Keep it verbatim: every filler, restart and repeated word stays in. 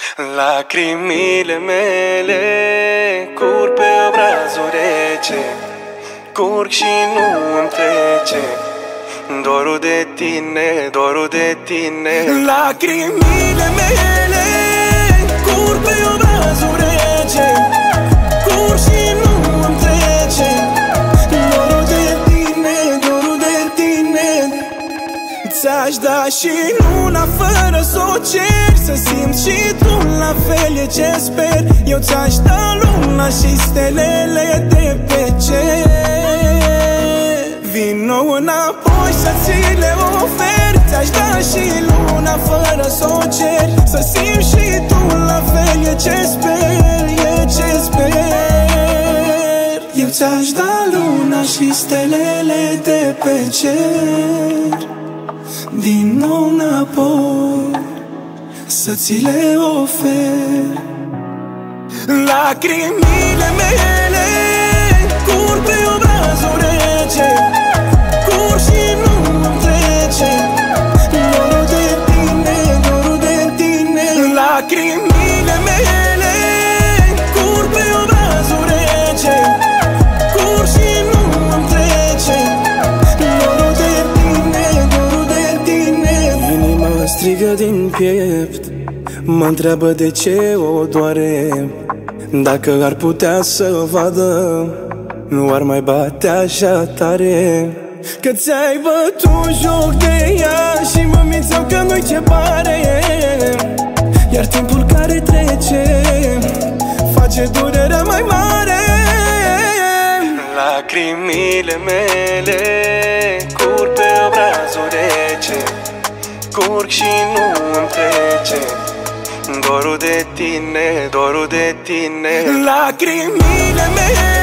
Lacrimile mele curg pe obrazul rece, curg și nu îmi trece dorul de tine, dorul de tine. Lacrimile mele curg pe obrazul rece, curg și nu îmi trece dorul de tine, dorul de tine. Ți-aș da și luna fără s-o cer, să simți și tu la fel e ce sper. Eu ți-aș da luna și stelele de pe cer. Vino înapoi să ți le ofer, ți-aș da și luna fără s-o cer, să simți și tu la fel e ce sper, e ce sper. Eu ți-aș da luna și stelele de pe cer. Din nou înapoi să ți le ofer. Lacrimile mele curg pe obrazul rece, curg și nu îmi trece dorul de tine, dorul de tine. Lacrimile mele curg pe obrazul rece, curg și nu îmi trece dorul de tine, dorul de tine. Inima strigă din piept, mă întreabă de ce o doare. Dacă ar putea să vadă, nu ar mai bate așa tare. Că ți-ai bătut joc de ea și mă mințeau că nu-i ce pare. Iar timpul care trece face durerea mai mare. Lacrimile mele curg pe obrazul rece, curg și nu îmi trece dorul de tine, dorul de tine. Lacrimile mele